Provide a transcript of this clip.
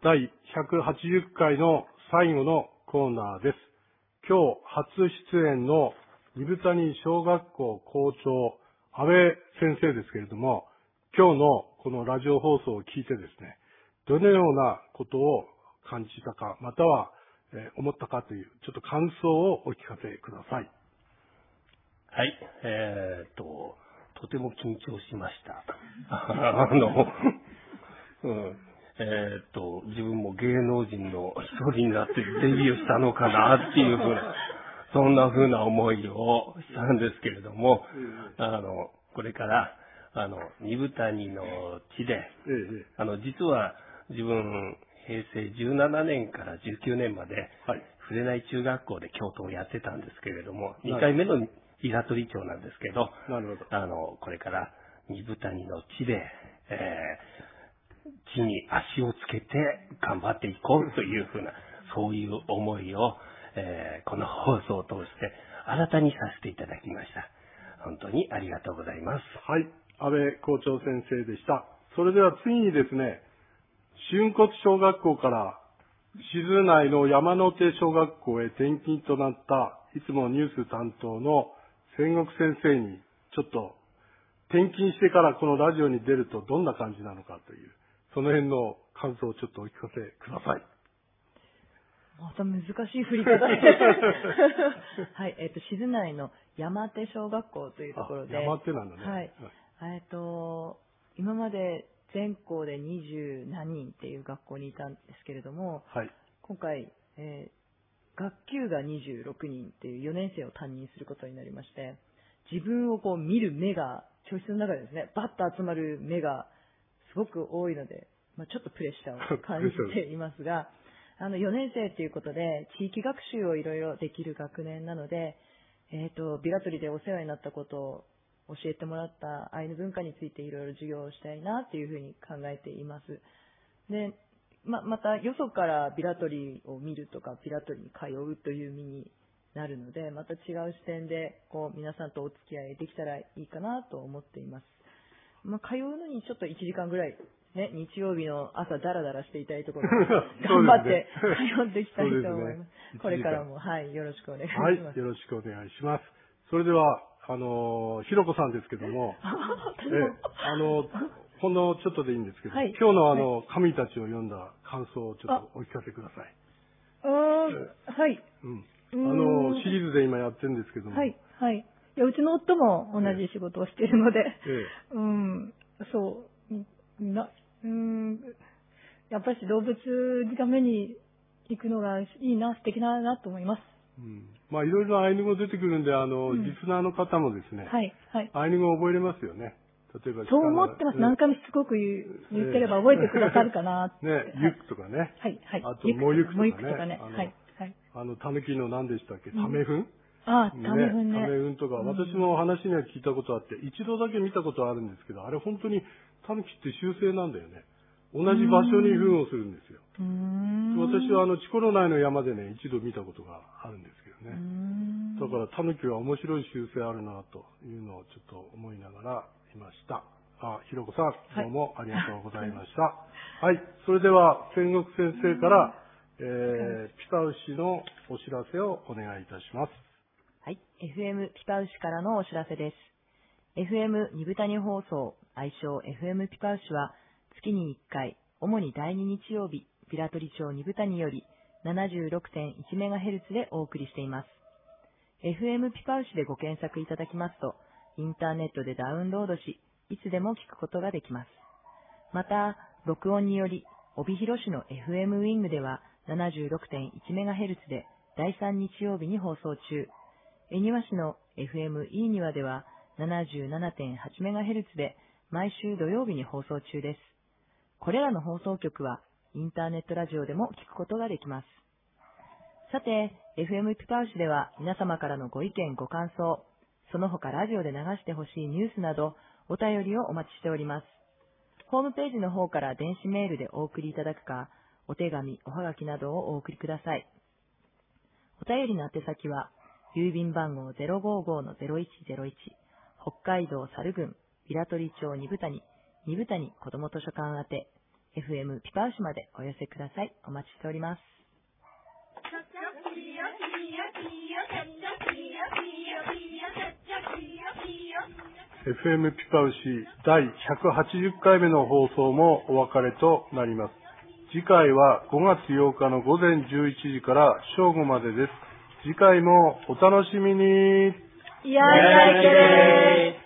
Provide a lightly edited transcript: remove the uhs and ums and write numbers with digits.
第180回の最後のコーナーです。今日初出演の二部谷小学校校長、安倍先生ですけれども、今日のこのラジオ放送を聞いてですね、どのようなことを感じたか、または、思ったかという、ちょっと感想をお聞かせください。 はい、とても緊張しました。自分も芸能人の一人になってデビューしたのかなっていうそんな風な思いをしたんですけれども、これから、二部谷の地で、実は自分、平成17年から19年まで、触れない中学校で教頭をやってたんですけれども、2回目の平取町なんですけど、これから二部谷の地で、地に足をつけて頑張っていこうというふうな、そういう思いを、この放送を通して新たにさせていただきました。本当にありがとうございます。 はい、安倍校長先生でした。それでは次にですね、春骨小学校から静内の山手小学校へ転勤となったいつもニュース担当の千石先生にちょっと転勤してからこのラジオに出るとどんな感じなのかという、その辺の感想をちょっとお聞かせください。 また難しい振り方ではい、静内の山手小学校というところで、 山手なんだね。 はい、今まで全校で20何人っていう学校にいたんですけれども、今回、学級が26人っていう4年生を担任することになりまして、自分をこう見る目が教室の中でですね、バッと集まる目がすごく多いので、ちょっとプレッシャーを感じていますが4年生ということで地域学習をいろいろできる学年なので、ビラトリでお世話になったことを教えてもらったアイヌ文化についていろいろ授業をしたいなというふうに考えています。で、またよそからビラトリを見るとかビラトリに通うという身になるので、また違う視点でこう皆さんとお付き合いできたらいいかなと思っています。通うのにちょっと1時間ぐらいね、日曜日の朝ダラダラしていたいところ頑張って通っていきたいと思います。これからも、よろしくお願いします。 はい、よろしくお願いします。それでは、ひろこさんですけども、ほんのちょっとでいいんですけど、今日の神たちを読んだ感想をちょっとお聞かせください。 はい。 シリーズで今やってるんですけども。 はい。いや、うちの夫も同じ仕事をしているので、やっぱり動物が目に行くのがいいな、素敵だなと思います。 いろいろアイヌ語出てくるんで、リスナーの方もですね、アイヌ語覚えれますよね。例えばそう思ってます。何回もしつこく言ってれば覚えてくださるかなって。 ユックとかね。あと、モユクとかね。タヌキの何でしたっけ、タメフン？ タメフンね。 タメフンとか、私も話には聞いたことあって、一度だけ見たことあるんですけど、あれ本当にタヌキって習性なんだよね。同じ場所に糞をするんですよ。私はチコロ内の山でね、一度見たことがあるんですけどね。だからタヌキは面白い習性あるなというのをちょっと思いながらいました。ひろこさん、どうもありがとうございました。それでは千石先生から、ピパウシのお知らせをお願いいたします。 FM ピパウシからのお知らせです。FM 二部谷放送、愛称 FM ピパウシは、月に1回、主に第2日曜日、ピラトリ町二部谷より 76.1MHz でお送りしています。FM ピパウシでご検索いただきますと、インターネットでダウンロードし、いつでも聞くことができます。また、録音により、帯広市の FM ウィングでは 76.1MHz で第3日曜日に放送中、恵庭市の FM イーニワでは 77.8MHz で毎週土曜日に放送中です。これらの放送局はインターネットラジオでも聞くことができます。さて、FM ピパウシでは皆様からのご意見ご感想、その他ラジオで流してほしいニュースなどお便りをお待ちしております。ホームページの方から電子メールでお送りいただくか、お手紙、おはがきなどをお送りください。お便りの宛先は、郵便番号 055-0101、北海道猿郡、平取町二部谷子ども図書館宛て、 FM ピパウシまでお寄せください。お待ちしております。 FM ピパウシ第180回目の放送もお別れとなります。次回は5月8日の午前11時から正午までです。次回もお楽しみに。 いやいやいけれー。